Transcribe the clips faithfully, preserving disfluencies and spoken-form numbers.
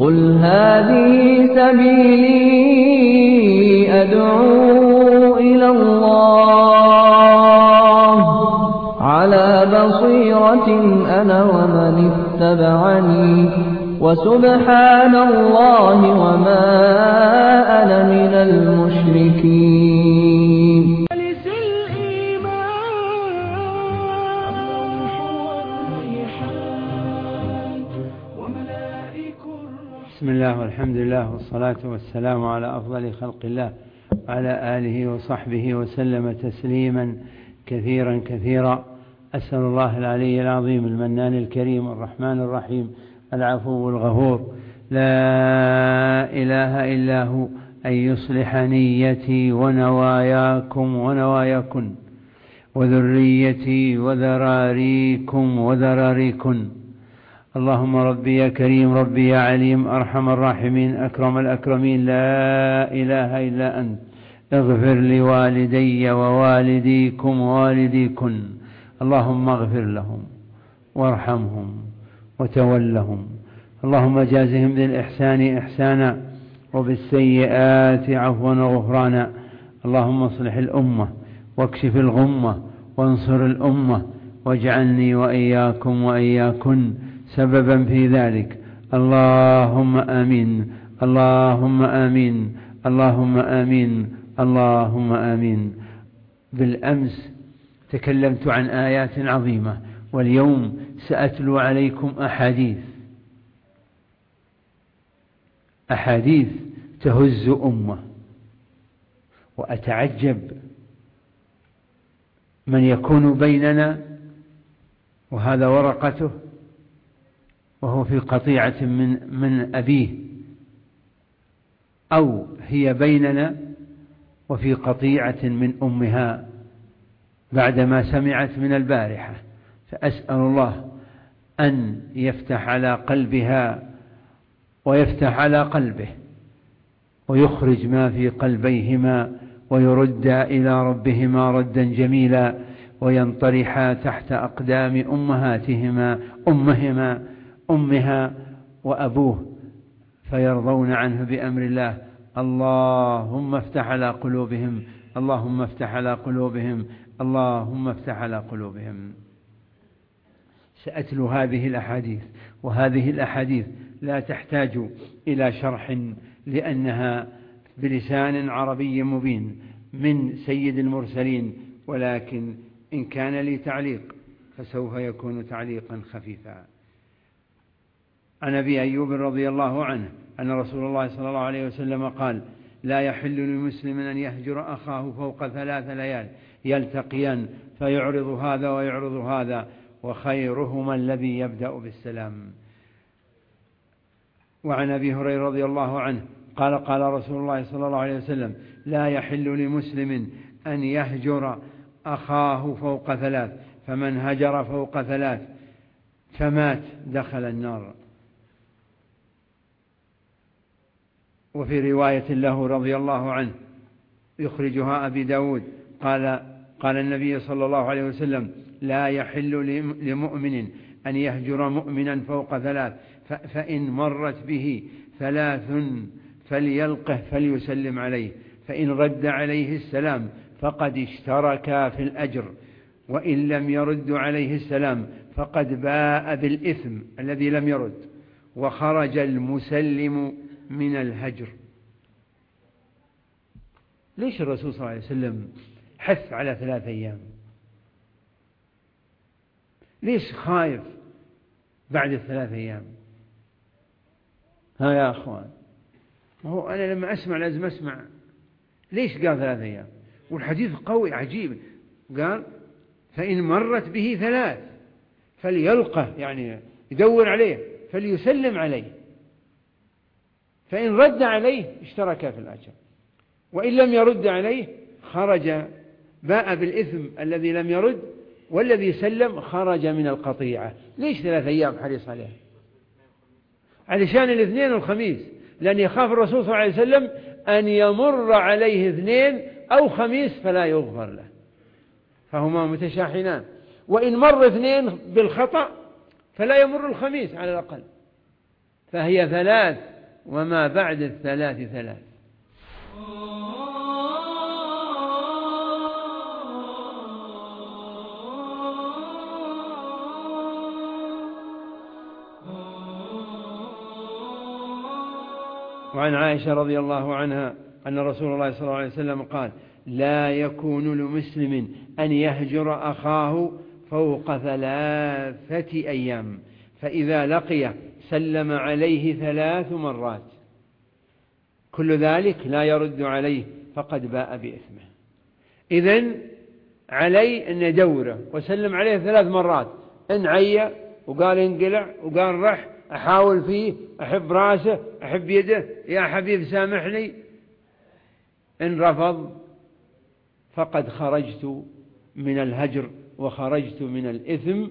قل هذه سبيلي أدعو إلى الله على بصيرة أنا ومن اتبعني وسبحان الله وما أنا من المشركين. بسم الله والحمد لله والصلاة والسلام على أفضل خلق الله وعلى آله وصحبه وسلم تسليما كثيرا كثيرا. أسأل الله العلي العظيم المنان الكريم الرحمن الرحيم العفو الغفور لا إله إلا هو أن يصلح نيتي ونواياكم ونواياكن وذريتي وذراريكم وذراريكن. اللهم ربي يا كريم ربي يا عليم أرحم الراحمين أكرم الأكرمين لا إله إلا أنت اغفر لوالدي ووالديكم ووالديكن. اللهم اغفر لهم وارحمهم وتولهم. اللهم جازهم بالإحسان إحسانا وبالسيئات عفوا وغفرانا. اللهم اصلح الأمة واكشف الغمة وانصر الأمة واجعلني وإياكم وإياكن سببا في ذلك. اللهم آمين اللهم آمين اللهم آمين اللهم آمين. بالأمس تكلمت عن آيات عظيمة واليوم سأتلو عليكم أحاديث أحاديث تهز أمة. وأتعجب من يكون بيننا وهذا ورقته وهو في قطيعة من, من أبيه، أو هي بيننا وفي قطيعة من أمها بعدما سمعت من البارحة. فأسأل الله أن يفتح على قلبها ويفتح على قلبه ويخرج ما في قلبيهما ويردا إلى ربهما ردا جميلا وينطرحا تحت أقدام أمهاتهما أمهما أمها وأبوه فيرضون عنه بأمر الله. اللهم افتح على قلوبهم اللهم افتح على قلوبهم اللهم افتح على قلوبهم. سأتلو هذه الأحاديث، وهذه الأحاديث لا تحتاج إلى شرح لأنها بلسان عربي مبين من سيد المرسلين، ولكن إن كان لي تعليق فسوف يكون تعليقا خفيفا. عن أبي أيوب رضي الله عنه أن رسول الله صلى الله عليه وسلم قال: لا يحل لمسلم أن يهجر أخاه فوق ثلاث ليال يلتقيان فيعرض هذا ويعرض هذا وخيرهما الذي يبدأ بالسلام. وعن أبي هريرة رضي الله عنه قال: قال رسول الله صلى الله عليه وسلم: لا يحل لمسلم أن يهجر أخاه فوق ثلاث فمن هجر فوق ثلاث فمات دخل النار. وفي رواية له رضي الله عنه يخرجها أبي داود قال قال النبي صلى الله عليه وسلم: لا يحل لمؤمن أن يهجر مؤمنا فوق ثلاث فإن مرت به ثلاث فليلقه فليسلم عليه فإن رد عليه السلام فقد اشترك في الأجر وإن لم يرد عليه السلام فقد باء بالإثم الذي لم يرد وخرج المسلم من الهجر. ليش الرسول صلى الله عليه وسلم حث على ثلاث أيام؟ ليش خايف بعد الثلاث أيام؟ ها يا أخوان، هو أنا لما أسمع لازم أسمع ليش قال ثلاث أيام؟ والحديث قوي عجيب. قال: فإن مرت به ثلاث فليلقه، يعني يدور عليه فليسلم عليه فإن رد عليه اشترك في الأجر وإن لم يرد عليه خرج باء بالإثم الذي لم يرد والذي سلم خرج من القطيعة. ليش ثلاث أيام حريص عليها؟ علشان الاثنين والخميس، لأن يخاف الرسول صلى الله عليه وسلم أن يمر عليه اثنين أو خميس فلا يغفر له، فهما متشاحنان. وإن مر اثنين بالخطأ فلا يمر الخميس على الأقل. فهي ثلاث وما بعد الثلاث ثلاث. وعن عائشة رضي الله عنها أن رسول الله صلى الله عليه وسلم قال: لا يكون لمسلم أن يهجر أخاه فوق ثلاثة أيام، فإذا لقيه سلم عليه ثلاث مرات، كل ذلك لا يرد عليه فقد باء بإثمه. إذن علي أن يدوره وسلم عليه ثلاث مرات، إن عيا وقال انقلع وقال رح أحاول فيه، أحب راسه، أحب يده، يا حبيب سامحني، إن رفض فقد خرجت من الهجر وخرجت من الإثم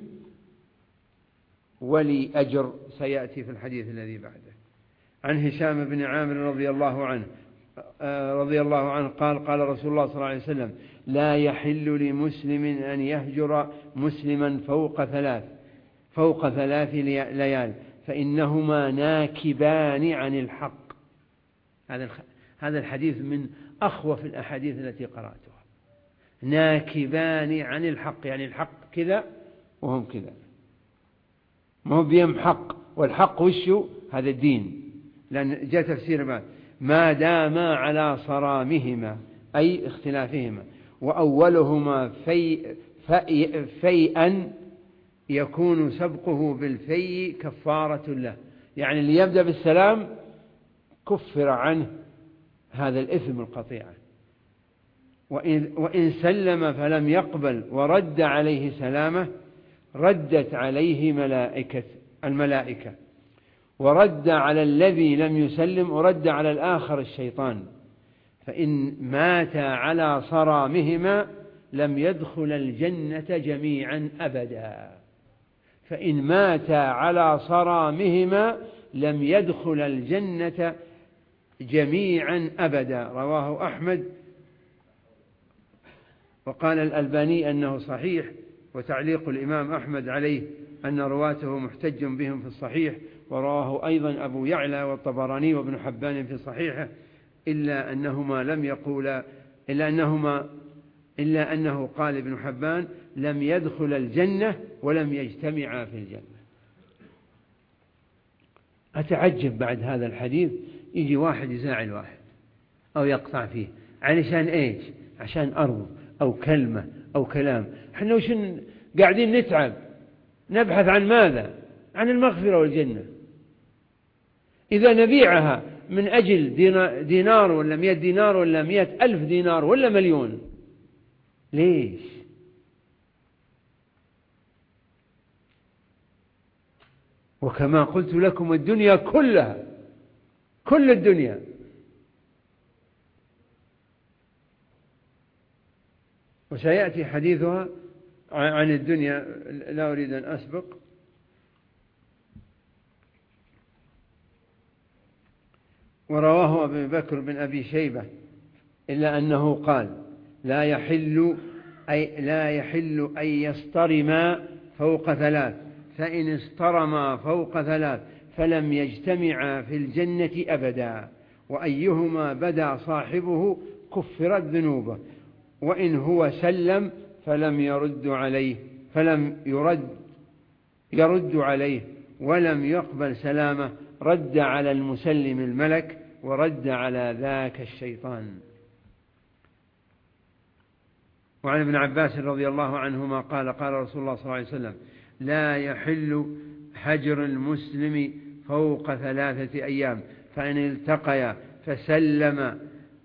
ولي أجر، سيأتي في الحديث الذي بعده. عن هشام بن عامر رضي الله عنه رضي الله عنه قال: قال رسول الله صلى الله عليه وسلم: لا يحل لمسلم أن يهجر مسلما فوق ثلاث فوق ثلاث ليال فإنهما ناكبان عن الحق. هذا هذا الحديث من أخوف الأحاديث التي قرأتها. ناكبان عن الحق، يعني الحق كذا وهم كذا، ما هو بيم حق، والحق وشه هذا الدين، لأن جاء تفسير بعد: ما داما على صرامهما أي اختلافهما، وأولهما في في فيئا يكون سبقه بالفي كفارة له، يعني اللي يبدأ بالسلام كفر عنه هذا الإثم القطيعة، وإن, وإن سلم فلم يقبل ورد عليه سلامه ردت عليه ملائكة الملائكة، ورد على الذي لم يسلم ورد على الآخر الشيطان، فإن مات على صرامهما لم يدخل الجنة جميعا أبدا. فإن مات على صرامهما لم يدخل الجنة جميعا أبدا. رواه أحمد، وقال الألباني أنه صحيح، وتعليق الإمام أحمد عليه أن رواته محتج بهم في الصحيح، ورواه أيضا أبو يعلى والطبراني وابن حبان في صحيحه، إلا أنهما لم يقولا إلا أنهما إلا أنه قال ابن حبان: لم يدخل الجنة ولم يجتمعا في الجنة. أتعجب بعد هذا الحديث يجي واحد يزاعل واحد أو يقطع فيه، علشان إيش؟ عشان أرض أو كلمة أو كلام. احنا وش قاعدين نتعب نبحث عن ماذا؟ عن المغفرة والجنة. إذا نبيعها من أجل دينار ولا مئة دينار ولا مئة ألف دينار ولا مليون، ليش؟ وكما قلت لكم الدنيا كلها، كل الدنيا وسيأتي حديثها عن الدنيا، لا أريد أن أسبق. ورواه أبو بكر بن أبي شيبة إلا أنه قال: لا يحل أي لا يحل أن يصطرما فوق ثلاث، فإن اصطرما فوق ثلاث فلم يجتمعا في الجنة أبدا، وأيهما بدا صاحبه كفرت ذنوبه، وإن هو سلم فلم يرد عليه فلم يرد يرد عليه ولم يقبل سلامه، رد على المسلم الملك ورد على ذاك الشيطان. وعن ابن عباس رضي الله عنهما قال: قال رسول الله صلى الله عليه وسلم: لا يحل هجر المسلم فوق ثلاثة أيام، فإن التقيا فسلم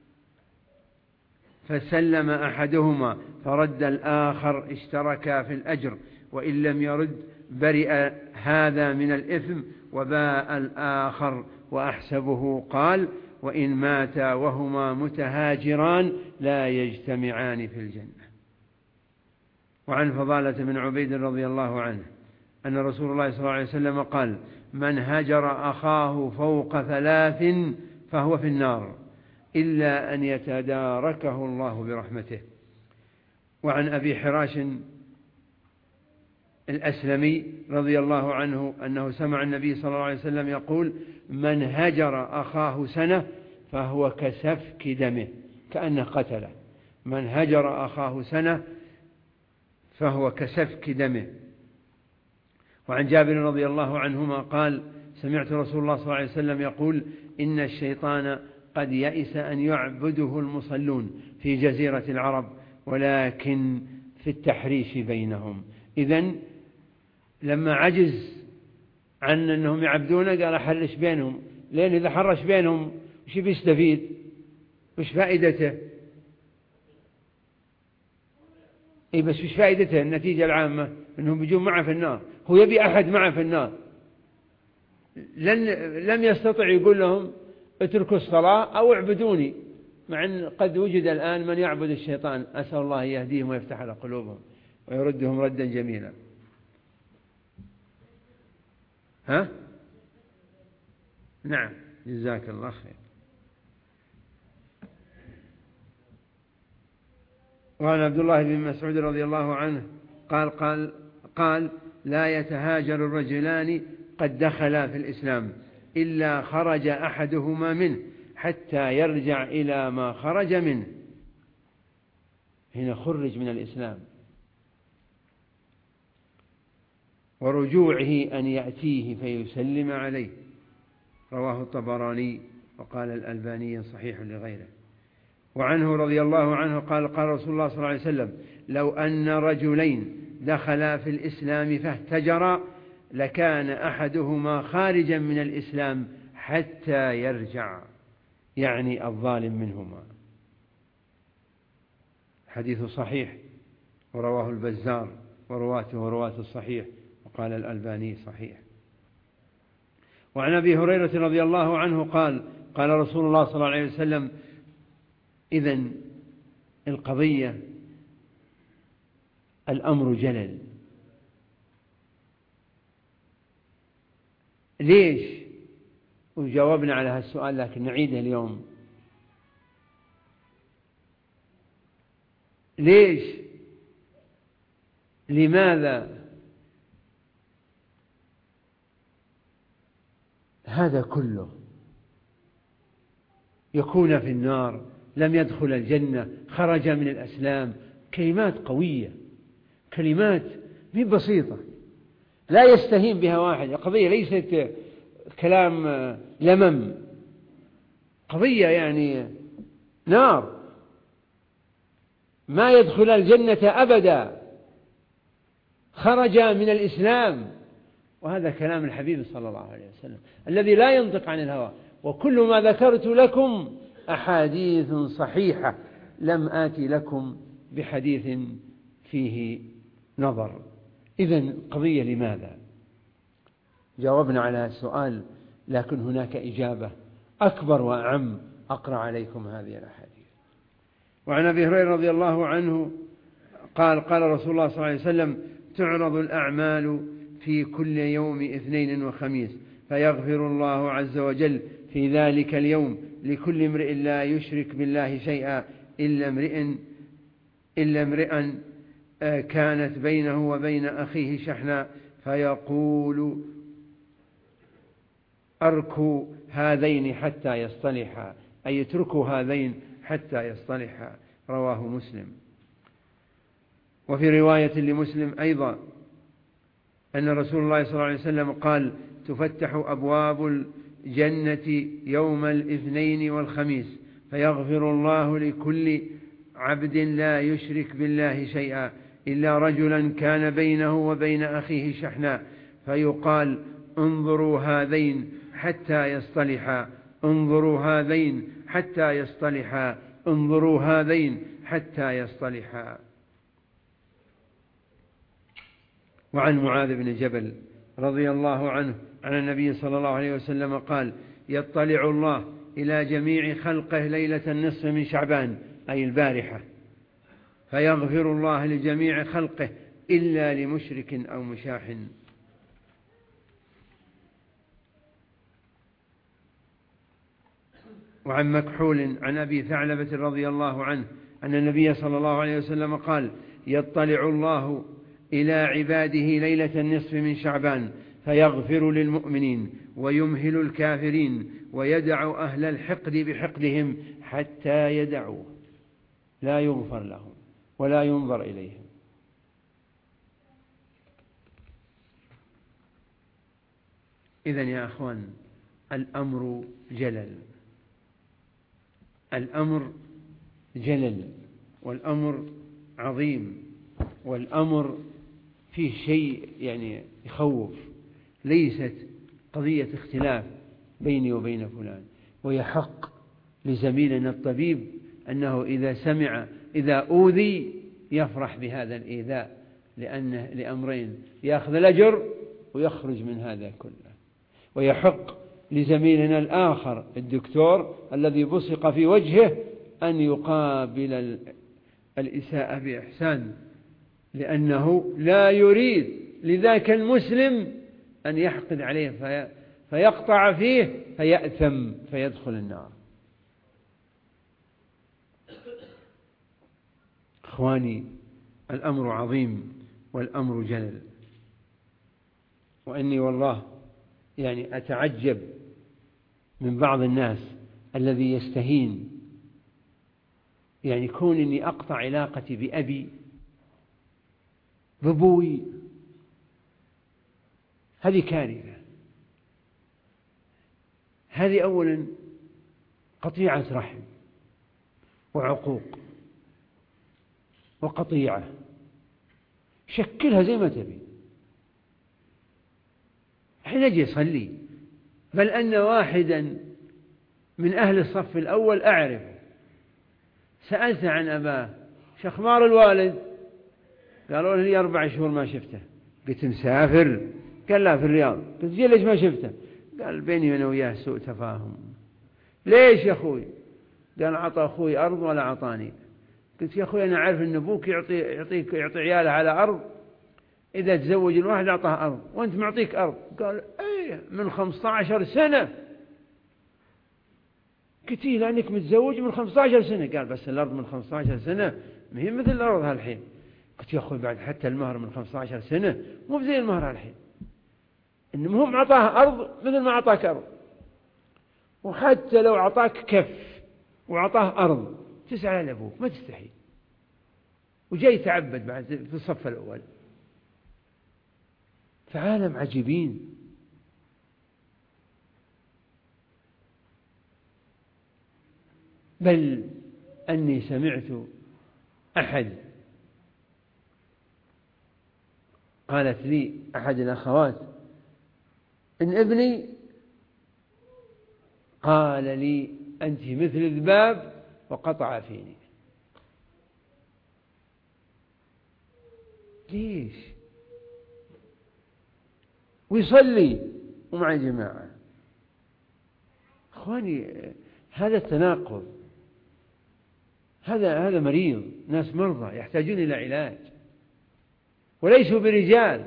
فسلم أحدهما فرد الآخر اشتركا في الأجر، وإن لم يرد برئ هذا من الإثم وباء الآخر. وأحسبه قال: وإن ماتا وهما متهاجران لا يجتمعان في الجنة. وعن فضالة بن عبيد رضي الله عنه أن رسول الله صلى الله عليه وسلم قال: من هجر أخاه فوق ثلاث فهو في النار إلا أن يتداركه الله برحمته. وعن أبي حراش الأسلمي رضي الله عنه أنه سمع النبي صلى الله عليه وسلم يقول: من هجر أخاه سنة فهو كسفك دمه، كأنه قتله. من هجر أخاه سنة فهو كسفك دمه. وعن جابر رضي الله عنهما قال: سمعت رسول الله صلى الله عليه وسلم يقول: إن الشيطان قد يئس أن يعبده المصلون في جزيرة العرب، ولكن في التحريش بينهم. إذن لما عجز عن أنهم يعبدونه قال: أحرش بينهم، لأن إذا حرش بينهم وش بيستفيد؟ وش فائدته؟ إيه بس وش فائدته؟ النتيجة العامة أنهم بيجون معه في النار. هو يبي أحد معه في النار. لن لم يستطع يقول لهم اتركوا الصلاة أو اعبدوني، مع أن قد وجد الآن من يعبد الشيطان. أسأل الله يهديهم ويفتح على قلوبهم ويردهم ردا جميلا. ها؟ نعم، جزاك الله خير. وعن عبد الله بن مسعود رضي الله عنه قال قال قال لا يتهاجر الرجلان قد دخلا في الإسلام إلا خرج أحدهما منه حتى يرجع إلى ما خرج منه. هنا خرج من الإسلام، ورجوعه أن يأتيه فيسلم عليه. رواه الطبراني وقال الألباني صحيح لغيره. وعنه رضي الله عنه قال: قال رسول الله صلى الله عليه وسلم: لو أن رجلين دخلا في الإسلام فاهتجرا لكان أحدهما خارجا من الإسلام حتى يرجع، يعني الظالم منهما. حديث صحيح، ورواه البزار ورواته رواة الصحيح، وقال الألباني صحيح. وعن أبي هريرة رضي الله عنه قال: قال رسول الله صلى الله عليه وسلم: إذن القضية الأمر جلل. ليش؟ وجاوبنا على هذا السؤال لكن نعيده اليوم. ليش؟ لماذا هذا كله يكون في النار، لم يدخل الجنة، خرج من الإسلام؟ كلمات قوية، كلمات مي بسيطة لا يستهين بها واحد. القضية ليست كلام لمم، قضية يعني نار، ما يدخل الجنة أبدا، خرج من الإسلام. وهذا كلام الحبيب صلى الله عليه وسلم الذي لا ينطق عن الهوى. وكل ما ذكرت لكم أحاديث صحيحة، لم آتي لكم بحديث فيه نظر. إذن قضية لماذا؟ جاوبنا على السؤال، لكن هناك إجابة أكبر وأعم، أقرأ عليكم هذه الأحاديث. وعن أبي هريرة رضي الله عنه قال: قال رسول الله صلى الله عليه وسلم: تعرض الأعمال في كل يوم اثنين وخميس، فيغفر الله عز وجل في ذلك اليوم لكل امرئ لا يشرك بالله شيئا إلا امرئ إلا امرئا كانت بينه وبين أخيه شحناء، فيقول: أركوا هذين حتى يصطلحا، أي اتركوا هذين حتى يصطلحا. رواه مسلم. وفي رواية لمسلم أيضا أن رسول الله صلى الله عليه وسلم قال: تفتح أبواب الجنة يوم الاثنين والخميس، فيغفر الله لكل عبد لا يشرك بالله شيئا إلا رجلا كان بينه وبين أخيه شحناء، فيقال: انظروا هذين حتى يصطلحا، انظروا هذين حتى يصطلحا، انظروا هذين حتى يصطلحا. وعن معاذ بن جبل رضي الله عنه عن النبي صلى الله عليه وسلم قال: يطلع الله إلى جميع خلقه ليلة النصف من شعبان، أي البارحة، فيغفر الله لجميع خلقه إلا لمشرك أو مشاح. وعن مكحول عن أبي ثعلبة رضي الله عنه أن النبي صلى الله عليه وسلم قال: يطلع الله إلى عباده ليلة النصف من شعبان فيغفر للمؤمنين ويمهل الكافرين ويدع أهل الحقد بحقدهم حتى يدعوه، لا يغفر لهم ولا ينظر إليهم. إذن يا أخوان، الأمر جلل، الأمر جلل، والأمر عظيم، والأمر فيه شيء يعني يخوف، ليست قضية اختلاف بيني وبين فلان. ويحق لزميلنا الطبيب أنه إذا سمع إذا أوذي يفرح بهذا الإيذاء، لأنه لأمرين: يأخذ الأجر ويخرج من هذا كله. ويحق لزميلنا الآخر الدكتور الذي بصق في وجهه أن يقابل الإساءة بإحسان، لأنه لا يريد لذاك المسلم أن يحقد عليه في فيقطع فيه فيأثم فيدخل النار. إخواني، الأمر عظيم والأمر جلل، وإني والله يعني أتعجب من بعض الناس الذي يستهين، يعني كون إني أقطع علاقتي بأبي بأبوي، هذه كارثة. هذه أولا قطيعة رحم وعقوق وقطيعة، شكلها زي ما تبي. حين أجي أصلي، بل أن واحدا من أهل الصف الأول أعرف سألت عن أباه: شو أخبار الوالد؟ قالوا لي أربع شهور ما شفته. قلت: مسافر؟ قال: لا، في الرياض. قلت: جي ليش ما شفته؟ قال: بيني أنا وياه سوء تفاهم. ليش يا أخوي؟ قال: عطى أخوي أرض ولا عطاني. قلت: يا أخوي، أنا عارف أن أبوك يعطي يعطيك يعطي عياله على أرض، إذا تزوج الواحد أعطاه أرض وأنت معطيك أرض. قال: إيه، من خمسة عشر سنة. قلت: لأنك متزوج من خمسة عشر سنة. قال: بس الأرض من خمسة عشر سنة ما هي مثل الأرض هالحين. قلت: يا أخوي، بعد حتى المهر من خمسة عشر سنة مو زي المهر هالحين، إنهم هم أعطاه أرض مثل ما أعطاك أرض، وحتى لو أعطاك كف وأعطاه أرض تسعى لأبوك ما تستحي، وجاي تعبد بعد في الصف الأول. فعالم عجيبين. بل أني سمعت أحد قالت لي أحد الأخوات إن ابني قال لي: أنت مثل الذباب، وقطع فيني. ليش؟ ويصلي ومع جماعة. أخواني، هذا التناقض، هذا هذا مريض، ناس مرضى يحتاجون إلى علاج وليسوا برجال.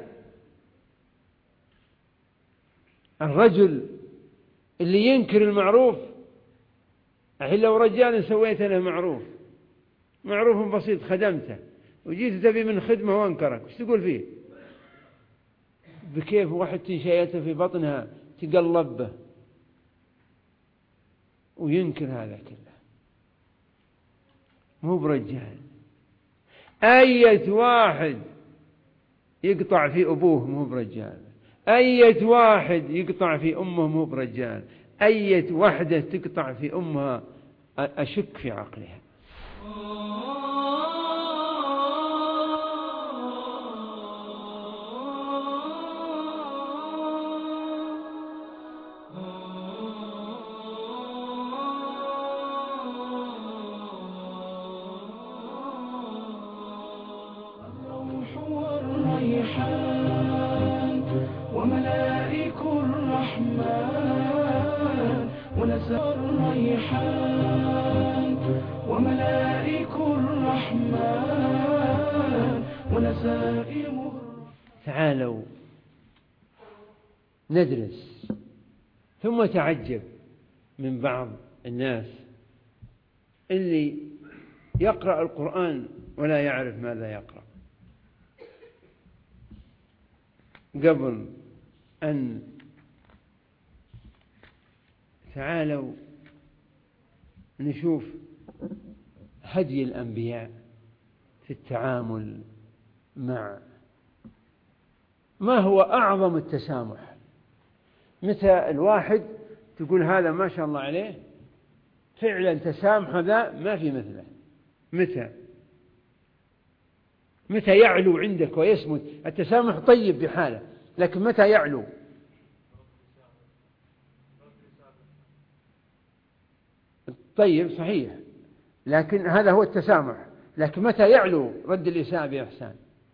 الرجل اللي ينكر المعروف، الحين لو رجال سويت له معروف معروف بسيط خدمته، وجيت تبي من خدمة وانكرك، وش تقول فيه؟ بكيف واحد تنشيته في بطنها تقلب به وينكر هذا كله، مو برجال. أية واحد يقطع في أبوه مو برجال، أية واحد يقطع في أمه مو برجال، أية وحدة تقطع في أمها أشك في عقلها. وملائك الرحمن ونساء الريحان وملائك الرحمن ونسائم. تعالوا ندرس. ثم تعجب من بعض الناس اللي يقرأ القرآن ولا يعرف ماذا يقرأ، قبل أن تعالوا نشوف هدي الأنبياء في التعامل مع ما هو أعظم التسامح. متى الواحد تقول هذا ما شاء الله عليه فعلا تسامح ذا ما في مثله؟ متى متى يعلو عندك ويسمت؟ التسامح طيب بحاله، لكن متى يعلو؟ طيب صحيح، لكن هذا هو التسامح، لكن متى يعلو رد الإساءة بإحسان؟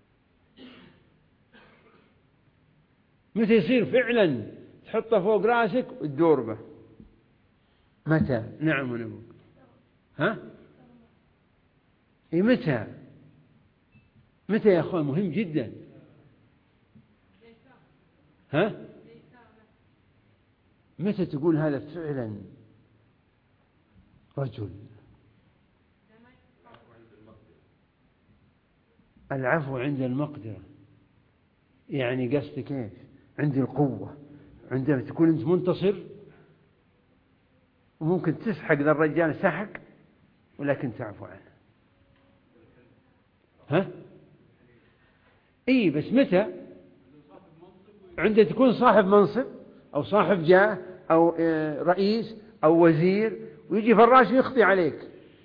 متى يصير فعلا تحطه فوق راسك وتدور به؟ متى؟ نعم ونبوك. ها؟ إيه متى؟ متى يا أخوان؟ مهم جدا. ها؟ متى تقول هذا فعلا رجل؟ العفو عند المقدرة، يعني قصدك ايش؟ عند القوة، عندما تكون أنت منتصر وممكن تسحق ذا الرجال سحق ولكن تعفو عنه. ها؟ اي بس متى؟ عندما تكون صاحب منصب أو صاحب جاه أو رئيس أو وزير ويجي فراش ويخطي عليك،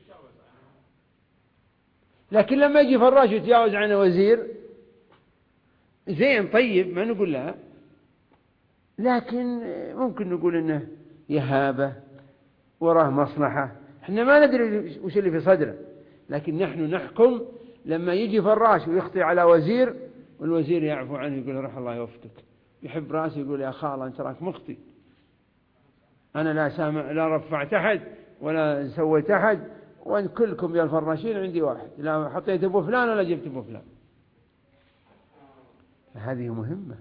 لكن لما يجي فراش ويتجاوز عنه وزير زين طيب ما نقول لها، لكن ممكن نقول إنه يهابة وراه مصلحة، احنا ما ندري وش اللي في صدره، لكن نحن نحكم لما يجي فراش ويخطي على وزير والوزير يعفو عنه يقول روح الله يوفقك، يحب راسه يقول يا خالة أنت راك مخطي، أنا لا سامع لا رفعت أحد ولا سويت أحد، وأن كلكم يا الفراشين عندي واحد، لا حطيت أبو فلان ولا جبت أبو فلان. هذه مهمة.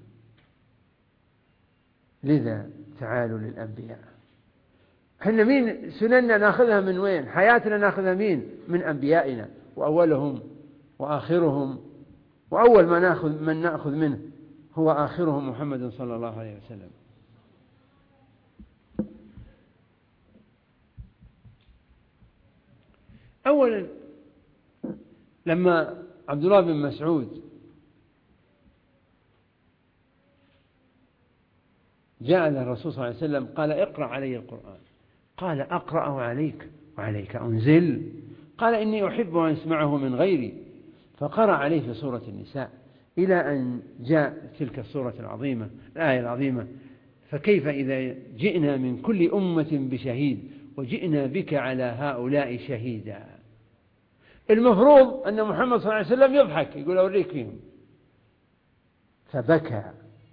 لذا تعالوا للأنبياء. احنا مين سنننا ناخذها من وين؟ حياتنا ناخذها مين؟ من أنبيائنا، وأولهم وآخرهم، وأول ما ناخذ من نأخذ منه هو آخرهم محمد صلى الله عليه وسلم. أولا لما عبد الله بن مسعود جاء للرسول صلى الله عليه وسلم قال اقرأ علي القرآن، قال أقرأه عليك وعليك أنزل، قال إني أحب أن أسمعه من غيري، فقرأ عليه في سورة النساء إلى أن جاء تلك السورة العظيمة الآية العظيمة فكيف إذا جئنا من كل أمة بشهيد وجئنا بك على هؤلاء شهيدا. المفروض أن محمد صلى الله عليه وسلم يضحك يقول أوريك فيهم، فبكى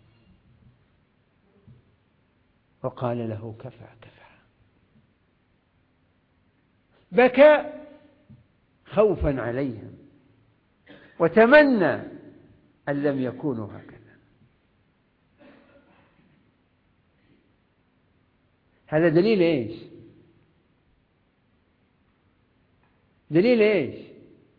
وقال له كفى كفى، بكى خوفا عليهم وتمنى أن لم يكونوا هكذا. هذا دليل إيش؟ دليل إيش؟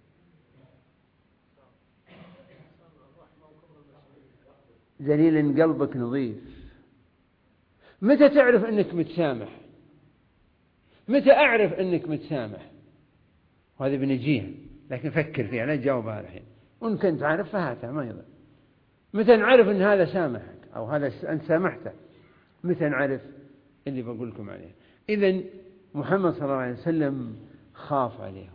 دليل إن قلبك نظيف. متى تعرف أنك متسامح؟ متى أعرف أنك متسامح؟ وهذا بنجيها، لكن فكر فيها لا تجاوبها الحين، وإن كنت عارف فهاتها ما يضر. متى نعرف أن هذا سامحك أو هذا أنت سامحته؟ متى نعرف؟ اللي بقول لكم عليه. إذن محمد صلى الله عليه وسلم خاف عليهم.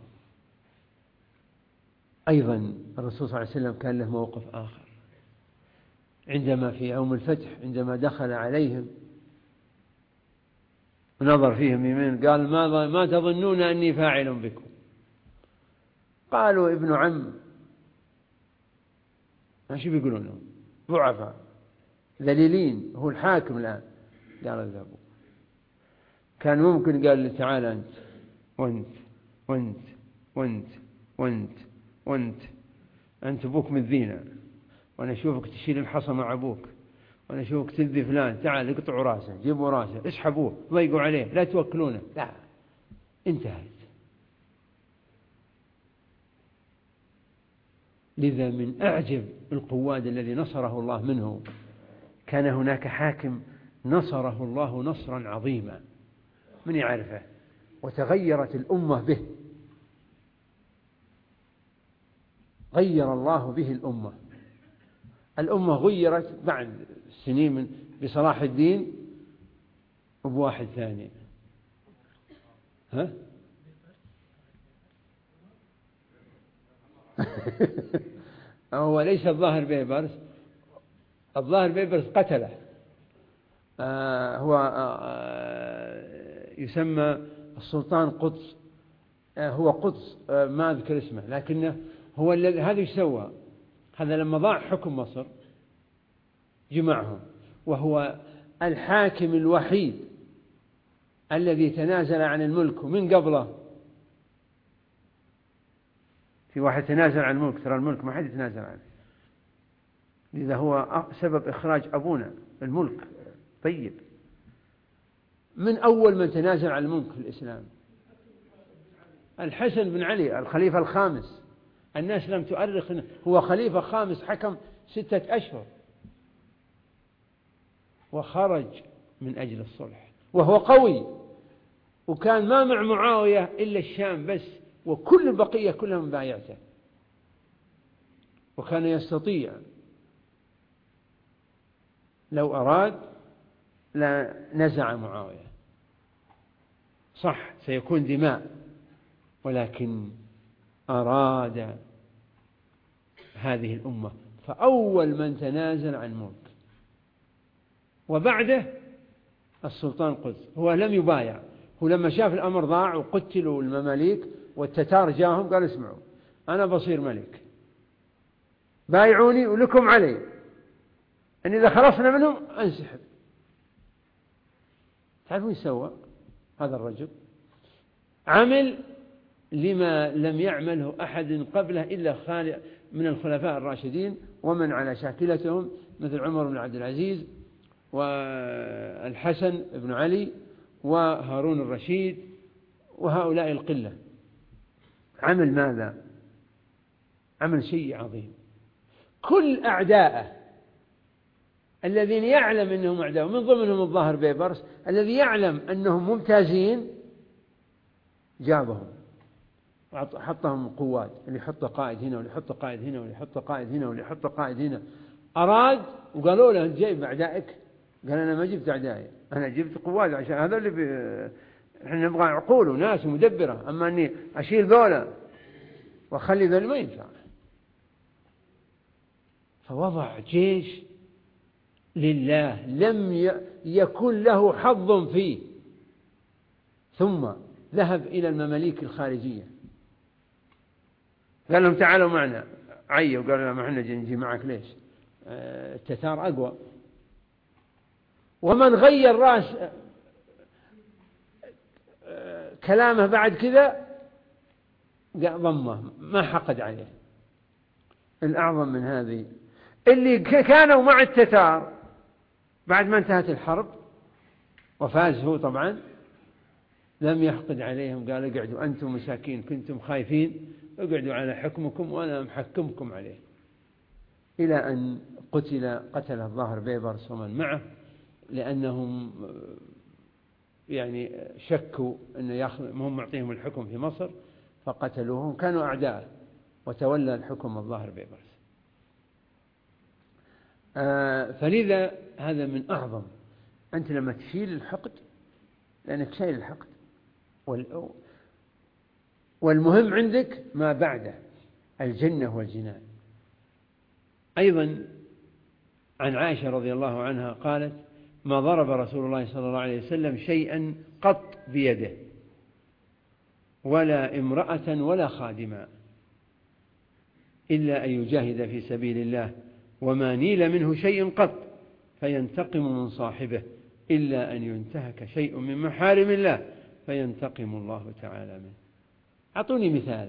أيضا الرسول صلى الله عليه وسلم كان له موقف آخر عندما في يوم الفتح عندما دخل عليهم ونظر فيهم يمين قال ماذا ما تظنون أني فاعل بكم؟ قالوا ابن عم. ايش بيقولون لهم؟ ضعفاء ذليلين، هو الحاكم الآن. قال اذهبوا. كان ممكن قال لي تعال أنت وأنت وأنت وأنت وأنت وأنت أنت أبوك مذينا، وأنا أشوفك تشيل الحصى مع أبوك، وأنا أشوفك تذي فلان، تعال اقطعوا راسه جيبوا راسه اسحبوه ضيقوا عليه لا توكلونه. لا، انتهت. لذا من أعجب القواد الذي نصره الله منه، كان هناك حاكم نصره الله نصرا عظيما من يعرفه، وتغيرت الأمة به، غير الله به الأمة. الأمة غيرت بعد سنين من بصلاح الدين وبواحد ثاني. ها؟ هو ليس الظاهر بيبرس، الظاهر بيبرس قتله. آه هو آه يسمى السلطان قدس، آه هو قدس، آه ما أذكر اسمه، لكنه هو الذي هذا ايش سوى؟ هذا لما ضاع حكم مصر جمعهم، وهو الحاكم الوحيد الذي تنازل عن الملك. ومن قبله في واحد تنازل عن الملك، ترى الملك ما حد يتنازل عنه، لذا هو سبب إخراج أبونا الملك طيب. من أول من تنازل عن الملك في الإسلام الحسن بن علي الخليفة الخامس. الناس لم تؤرخ إنه هو خليفة خامس، حكم ستة أشهر وخرج من أجل الصلح، وهو قوي، وكان ما مع معاوية إلا الشام بس، وكل البقية كلهم بايعته، وكان يستطيع لو أراد لا نزع معاوية. صح سيكون دماء، ولكن أراد هذه الأمة، فأول من تنازل عن ملك. وبعده السلطان قدس، هو لم يبايع، هو لما شاف الأمر ضاع وقتلوا المماليك والتتار جاهم قال اسمعوا أنا بصير ملك، بايعوني ولكم علي، أن إذا خلصنا منهم أنسحب. تعرفون ايش سوى هذا الرجل؟ عمل لما لم يعمله أحد قبله إلا خالق من الخلفاء الراشدين ومن على شاكلتهم، مثل عمر بن عبد العزيز والحسن بن علي وهارون الرشيد وهؤلاء القلة. عمل ماذا؟ عمل شيء عظيم. كل أعداءه الذين يعلم أنهم أعداء، من ضمنهم الظاهر بيبرس الذي يعلم أنهم ممتازين، جابهم وحطهم قوات، اللي يحط قائد هنا واللي يحط قائد هنا واللي يحط قائد هنا واللي يحط قائد هنا. أراد وقالوا له أنت جايب أعدائك؟ قال أنا ما جبت أعدائي، أنا جبت قوات، عشان هذا اللي بي... احنا نبغى عقول وناس مدبرة، أما أني أشيل ذولا وأخلي ذول ما ينفع. فوضع جيش لله لم يكن له حظ فيه، ثم ذهب إلى المماليك الخارجية قال لهم تعالوا معنا، عيوا قالوا لهم احنا نجي معك ليش؟ التتار أقوى. ومن غير راس كلامه بعد كذا ضمه، ما حقد عليه. الأعظم من هذه اللي كانوا مع التتار بعد ما انتهت الحرب وفاز هو طبعا، لم يحقد عليهم، قال اقعدوا أنتم مساكين كنتم خايفين، اقعدوا على حكمكم وأنا محكمكم عليه. إلى أن قتل قتل الظاهر بيبرس ومن معه، لأنهم يعني شكوا أن هم معطيهم الحكم في مصر فقتلوهم، كانوا أعداء، وتولى الحكم الظاهر بيبرس. آه فلذا هذا من أعظم، أنت لما تشيل الحقد لأنك شايل الحقد، والمهم عندك ما بعده الجنة والجنان. أيضا عن عائشة رضي الله عنها قالت ما ضرب رسول الله صلى الله عليه وسلم شيئا قط بيده، ولا امرأة ولا خادما، إلا أن يجاهد في سبيل الله، وما نيل منه شيء قط فينتقم من صاحبه، إلا أن ينتهك شيء من محارم الله فينتقم الله تعالى منه. أعطوني مثال.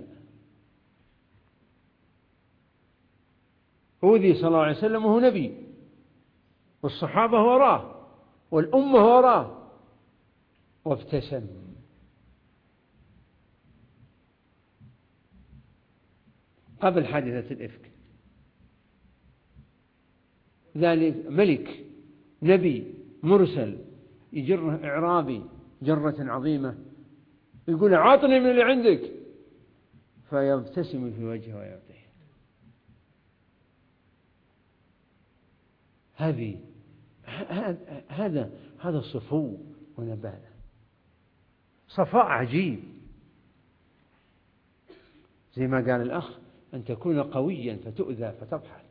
أوذي صلى الله عليه وسلم وهو نبي، والصحابة وراه والأمة وراه، وابتسم. قبل حادثة الإفك ذلك ملك نبي مرسل يجره إعرابي جرة عظيمة يقول عاطني من اللي عندك، فيبتسم في وجهه ويعطيه. هذه هذا هذا صفو ونبالة، صفاء عجيب. زي ما قال الأخ أن تكون قويا فتؤذى فتضحك.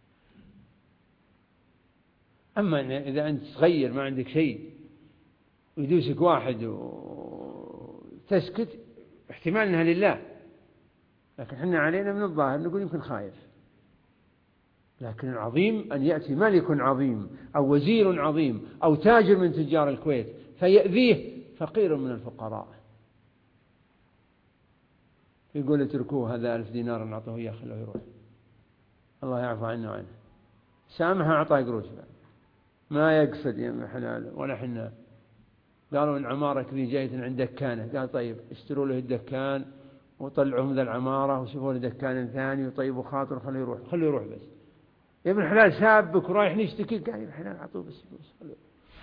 أما إذا أنت صغير ما عندك شيء ويدوسك واحد وتسكت احتمال أنها لله، لكن حنا علينا من الظاهر نقول يمكن خايف. لكن العظيم أن يأتي ملك عظيم أو وزير عظيم أو تاجر من تجار الكويت فيأذيه فقير من الفقراء، يقول اتركوه هذا ألف دينار نعطيه إياه خلوه يروح، الله يعفو عنه وعنه، سامحه أعطاه قروش ما يقصد يا حلال ولا حنا. قالوا إن عمارة كذي جاية عند دكانة، قال طيب اشتروا له الدكان وطلعوا من العمارة وشوفوا له دكان ثاني وطيبوا خاطر خليه يروح، خليه يروح بس يا ابن الحلال سابك ورايح نشتكي. قال يا ابن الحلال أعطوه بس فلوس خليه.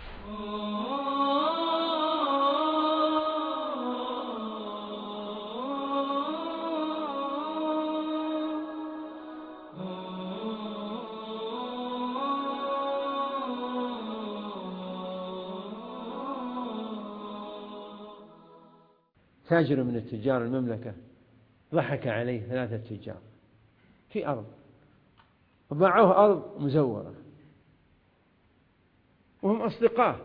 تاجر من التجار المملكة ضحك عليه ثلاثة تجار في أرض وباعوه أرض مزورة وهم أصدقاء،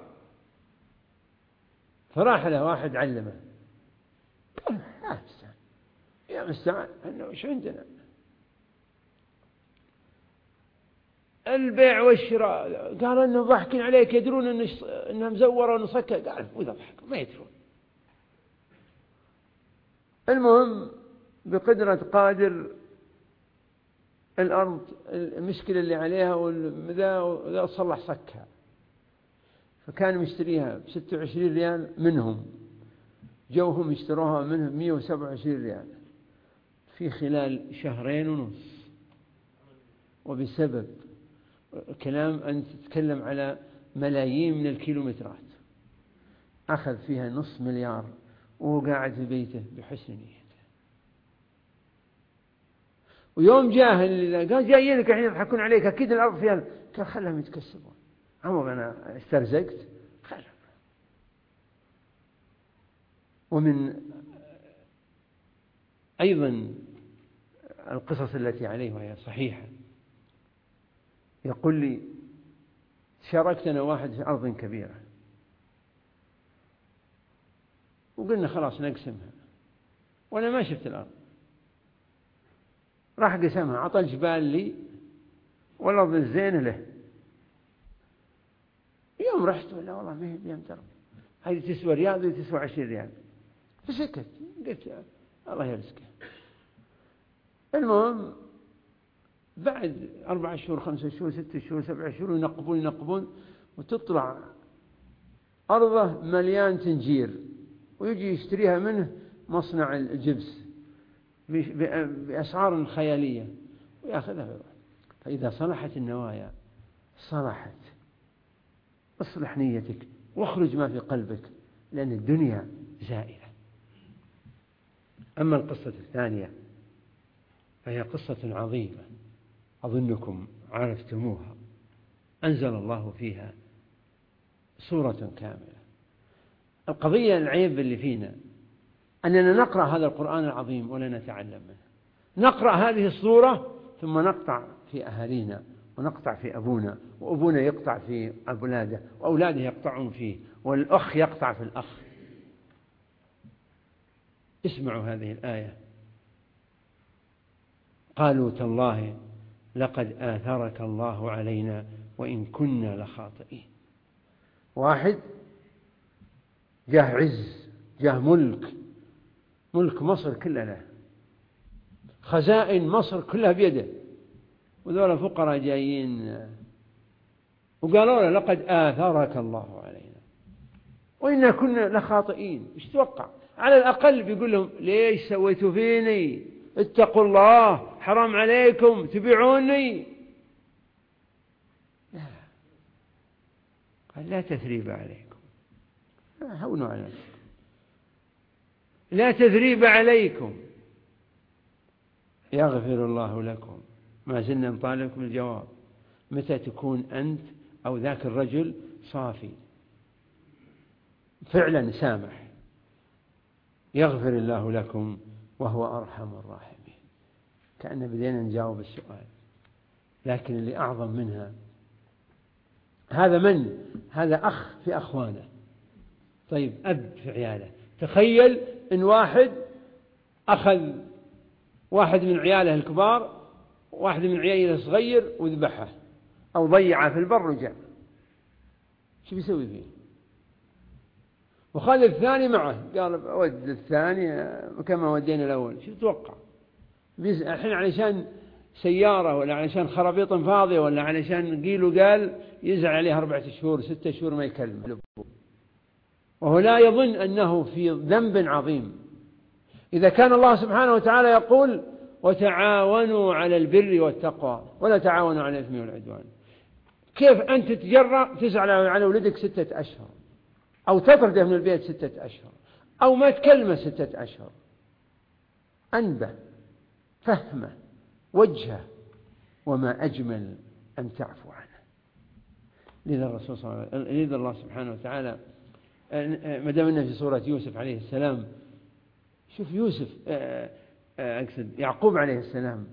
فراح له واحد علمه قال لا مستعان يا مستعان أنه إيش عندنا البيع والشراء. قال أنه ضحكين عليك يدرون أنها مزورة ونصكة. قال وإذا ضحك ما يدرون. المهم بقدرة قادر الأرض المشكلة اللي عليها وذا صلح صكها، فكان مشتريها بستة وعشرين ريال منهم، جوهم يشتروها منه مئة وسبعة وعشرين ريال في خلال شهرين ونص. وبسبب كلام أن تتكلم على ملايين من الكيلومترات أخذ فيها نصف مليار وهو قاعد في بيته بحسن نيته. ويوم جاه اللي قال جايينك الحين يضحكون عليك أكيد الأرض فيها، قال خلهم يتكسبون عمر أنا استرزقت خلهم. ومن أيضا القصص التي عليه وهي صحيحة يقول لي شاركتنا واحد في أرض كبيرة وقلنا خلاص نقسمها، وأنا ما شفت الأرض، راح قسمها عطى الجبال لي والأرض الزينة له. يوم رحت ولا والله ما هي بيوم درب، هذه تسوى ريال وهذه تسوى عشرين ريال، فسكت قلت الله يرزقه. المهم بعد أربع شهور خمسة شهور ستة شهور سبع شهور ينقبون ينقبون وتطلع أرضه مليان تنجير ويجي يشتريها منه مصنع الجبس بأسعار خيالية ويأخذها ويروح. فإذا صلحت النوايا صلحت، اصلح نيتك واخرج ما في قلبك لأن الدنيا زائلة. أما القصة الثانية فهي قصة عظيمة أظنكم عرفتموها، أنزل الله فيها سورة كاملة. القضية العيب اللي فينا أننا نقرأ هذا القرآن العظيم ولا نتعلم منه، نقرأ هذه السورة ثم نقطع في أهالينا ونقطع في أبونا، وأبونا يقطع في أولاده وأولاده يقطعون فيه، والأخ يقطع في الأخ. اسمعوا هذه الآية: قالوا تالله لقد آثرك الله علينا وإن كنا لخاطئين. واحد جاه عز، جاه ملك، ملك مصر كلها له، خزائن مصر كلها بيده، وذولا فقراء جايين وقالوا له لقد آثرك الله علينا وإنا كنا لخاطئين. ايش توقع؟ على الأقل بيقول لهم ليش سويتوا فيني؟ اتقوا الله، حرام عليكم تبيعوني. قال لا تثريب عليكم، هونوا على نفسكم، لا تثريب عليكم، يغفر الله لكم. ما زلنا نطالبكم الجواب، متى تكون أنت أو ذاك الرجل صافي فعلا سامح، يغفر الله لكم وهو أرحم الراحمين. كأننا بدينا نجاوب السؤال، لكن اللي أعظم منها، هذا من؟ هذا أخ في أخوانه. طيب أب في عياله، تخيل إن واحد أخذ واحد من عياله الكبار، واحد من عياله الصغير وذبحه أو ضيعه في البر وجاء، شو بيسوي فيه؟ وخلي الثاني معه، قال ود الثاني كما ودينا الأول. شو تتوقع؟ الحين علشان سيارة ولا علشان خرابيط فاضية ولا علشان قيل وقال يزعل عليه أربعة شهور ستة شهور ما يكلم، وهو لا يظن أنه في ذنب عظيم. إذا كان الله سبحانه وتعالى يقول وتعاونوا على البر والتقوى ولا تعاونوا على الإثم والعدوان، كيف أنت تتجرأ تزعل على ولدك ستة أشهر أو تطرده من البيت ستة أشهر أو ما تكلمه ستة أشهر؟ أنبه فهمه وجهه، وما أجمل أن تعفو عنه. لذا الرسول صلى الله عليه وسلم، لذا الله سبحانه وتعالى ما دام إنه في سورة يوسف عليه السلام، شوف يوسف أقصد يعقوب عليه السلام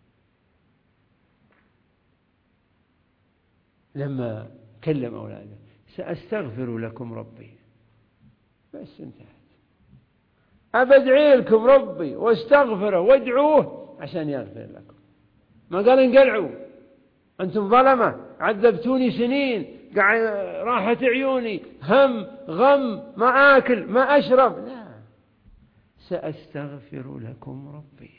لما كلم أولاده سأستغفر لكم ربي، بس انتهت. أبدعي لكم ربي واستغفره وادعوه عشان يغفر لكم، ما قال انقلعوا أنتم ظلمة عذبتوني سنين، قاعد راحت عيوني هم غم ما آكل ما أشرب، لا، سأستغفر لكم ربي.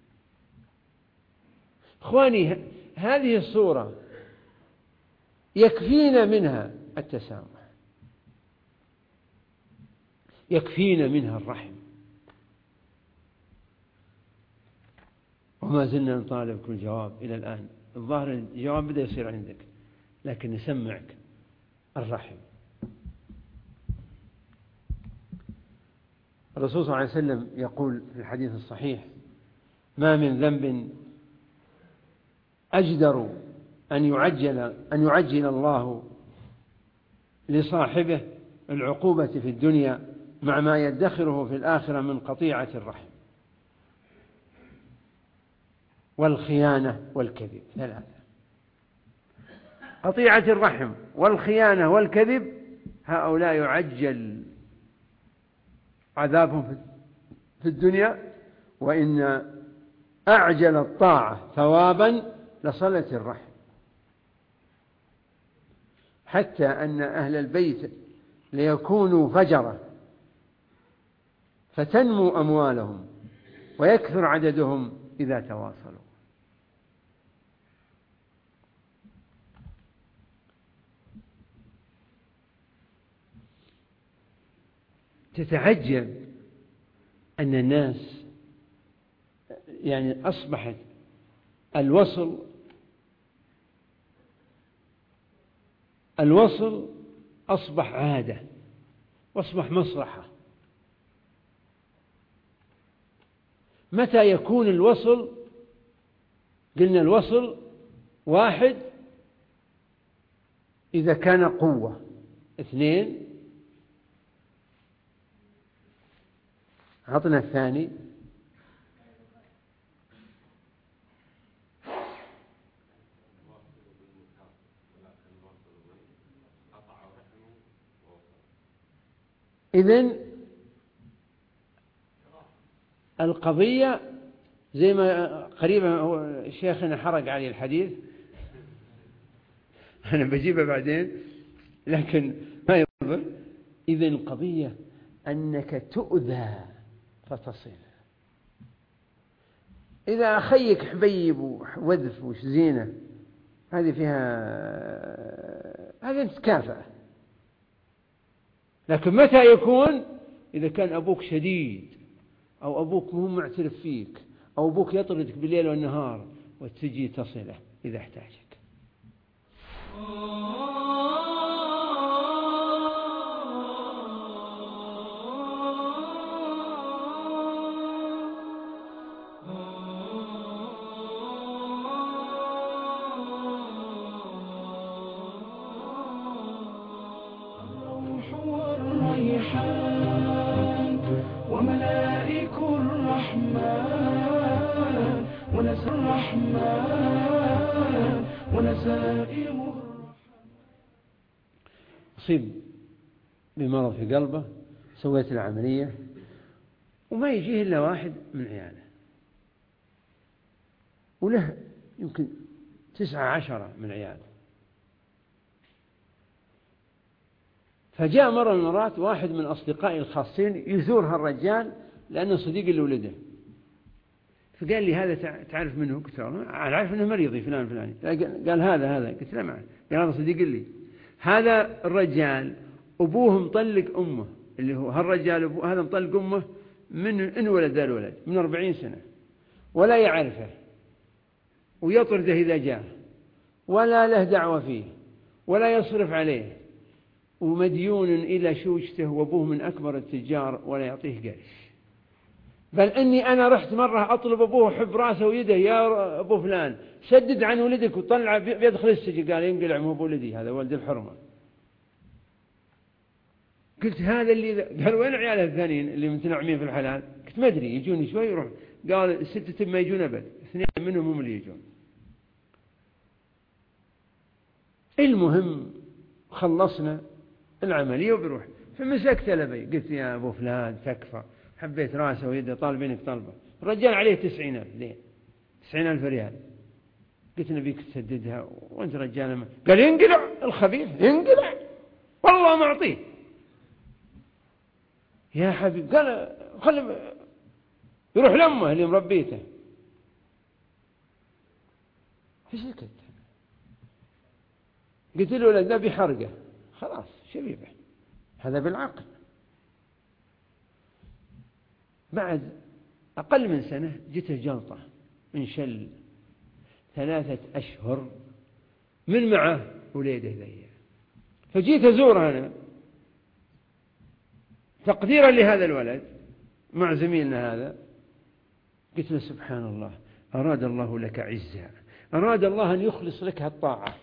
إخواني هذه الصورة يكفينا منها التسامح، يكفينا منها الرحم، وما زلنا نطالبكم الجواب إلى الآن. الظاهر الجواب بدأ يصير عندك، لكن نسمعك الرحم. الرسول صلى الله عليه وسلم يقول في الحديث الصحيح: ما من ذنب أجدر أن يعجل أن يعجل الله لصاحبه العقوبة في الدنيا مع ما يدخره في الآخرة من قطيعة الرحم والخيانة والكذب. ثلاثة: قطيعة الرحم والخيانة والكذب، هؤلاء يعجل عذابهم في الدنيا، وإن أعجل الطاعة ثوابا لصلة الرحم، حتى أن أهل البيت ليكونوا فجرة فتنمو أموالهم ويكثر عددهم إذا تواصلوا. تتعجب أن الناس يعني أصبحت الوصل الوصل أصبح عادة وأصبح مصلحة. متى يكون الوصل؟ قلنا الوصل واحد إذا كان قوة، اثنين عطنا الثاني إذن القضية زي ما قريبا شيخنا حرق علي الحديث، أنا بجيبه بعدين لكن ما يضر. إذن القضية أنك تؤذى فتصل. إذا أخيك حبيب ووذف وش زينة، هذه فيها هذه أنت تكافأ. لكن متى يكون؟ إذا كان أبوك شديد أو أبوك مو معترف فيك أو أبوك يطردك بالليل والنهار وتجي تصله إذا احتاجك. ونسائمه أصيب بمرض في قلبه، سويت العملية وما يجيه إلا واحد من عياله، وله يمكن تسعة عشرة من عياله. فجاء مرة من المرات واحد من أصدقائي الخاصين يزور هالرجال لأنه صديق اللي ولده، فقال لي هذا تعرف منه؟ قلت له أنا عارف أنه مريضي فلان فلاني. قال هذا هذا قلت له معه. قال هذا صديق لي. هذا الرجال أبوه مطلق أمه، اللي هو هالرجال أبوه هذا مطلق أمه من إن ولد ذا الولد من أربعين سنة، ولا يعرفه ويطرده إذا جاء، ولا له دعوة فيه، ولا يصرف عليه، ومديون إلى شوجته، وأبوه من أكبر التجار ولا يعطيه قرش. بل أني أنا رحت مرة أطلب أبوه حب راسه ويده، يا أبو فلان سدد عن ولدك وطلع بيدخل السجن. قال ينقلع مو بولدي، هذا ولد الحرمة. قلت هذا اللي قال وين عياله الثانيين اللي متنعمين في الحلال؟ قلت ما أدري يجوني شوي يروح. قال ستة ما يجون أبد، اثنين منهم هم اللي يجون. المهم خلصنا العملية وبروح، فمسكت لبي قلت يا أبو فلان تكفى، حبيت راسه ويده طالبينك طلبة. الرجال عليه تسعين ألف دين، تسعين ألف ريال. قلت نبيك تسددها وانت رجال ما. قال ينقلع الخبيث ينقلع والله ما أعطيه يا حبيب. قال خلي يروح لأمه اللي مربيته. فسكت. قلت له لا ده بحرقه خلاص شبيبه، هذا بالعقل. بعد أقل من سنة جته جلطة انشل ثلاثة أشهر من معه وليده ذي. فجيت أزوره أنا تقديرا لهذا الولد مع زميلنا هذا. قلت له سبحان الله، أراد الله لك عزة، أراد الله أن يخلص لك الطاعة.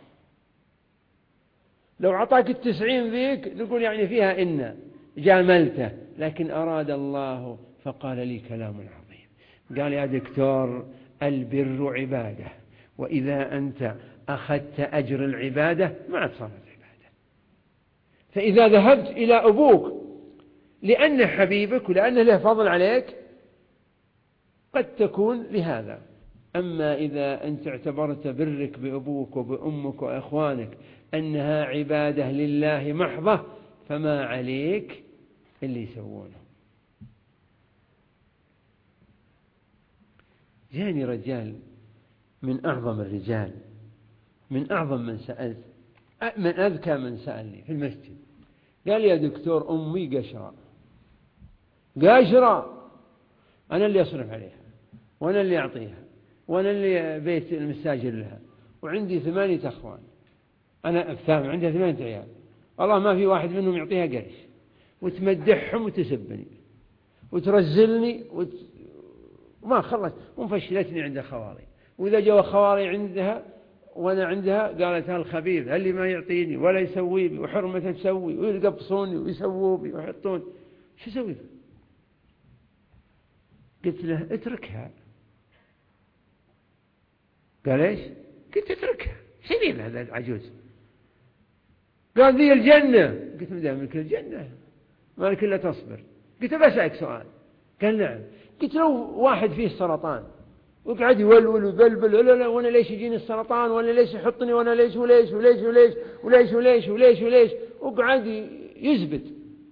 لو عطاك التسعين ذيك نقول يعني فيها إن جاملته، لكن أراد الله فقال لي كلام عظيم. قال يا دكتور البر عبادة، وإذا أنت أخذت أجر العبادة ما عاد صارت عبادة. فإذا ذهبت إلى أبوك لأنه حبيبك ولأنه له فضل عليك قد تكون لهذا. أما إذا أنت اعتبرت برك بأبوك وبأمك وأخوانك أنها عبادة لله محضة فما عليك اللي يسوونه. جاني رجال من أعظم الرجال، من أعظم من سألت، من أذكى من سألني في المسجد. قال يا دكتور أمي قشرة قشرة، أنا اللي أصرف عليها وأنا اللي أعطيها وأنا اللي بيت المستاجر لها، وعندي ثمانية أخوان، أنا الثامن عندها ثمانية عيال، والله ما في واحد منهم يعطيها قرش، وتمدحهم وتسبني وترزلني وت... وما خلص ومفشلتني عند خواري. وإذا جوا خواري عندها وأنا عندها قالت هالخبيث اللي ما يعطيني ولا يسوي بي وحرمة تسوي ويقبصوني ويسووا بي ويحطون. شو أسوي؟ قلت له اتركها. قال ايش؟ قلت اتركها، شنين هذا العجوز؟ قال ذي الجنة. قلت مدامك الجنة مالك إلا تصبر. قلت بسألك سؤال. قال نعم. قلت لو واحد فيه سرطان وقعد يولول ويبلبل لا لا وانا ليش يجيني السرطان وانا ليش يحطني وانا ليش وليش وليش وليش وليش وليش وليش وليش وقعد يثبت.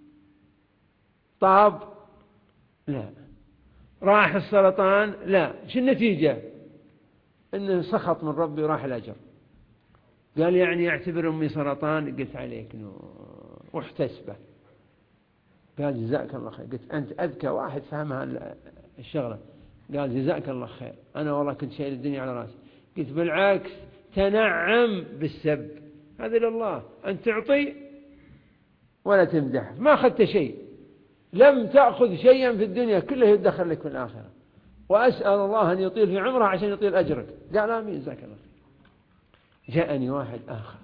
طاب لا، راح السرطان لا، شو النتيجة؟ انه سخط من ربي وراح الأجر. قال يعني اعتبر أمي سرطان. قلت عليك نور واحتسبه. قال جزاك الله خير. قلت أنت أذكى واحد فهمها الشغلة. قال جزاك الله خير، أنا والله كنت شايل الدنيا على راسي. قلت بالعكس تنعم بالسب، هذا لله، أن تعطي ولا تمدح. ما أخذت شيء، لم تأخذ شيئا في الدنيا، كله يدخل لك في الآخرة، وأسأل الله أن يطيل في عمره عشان يطيل أجرك. قال آمين جزاك الله خير. جاءني واحد آخر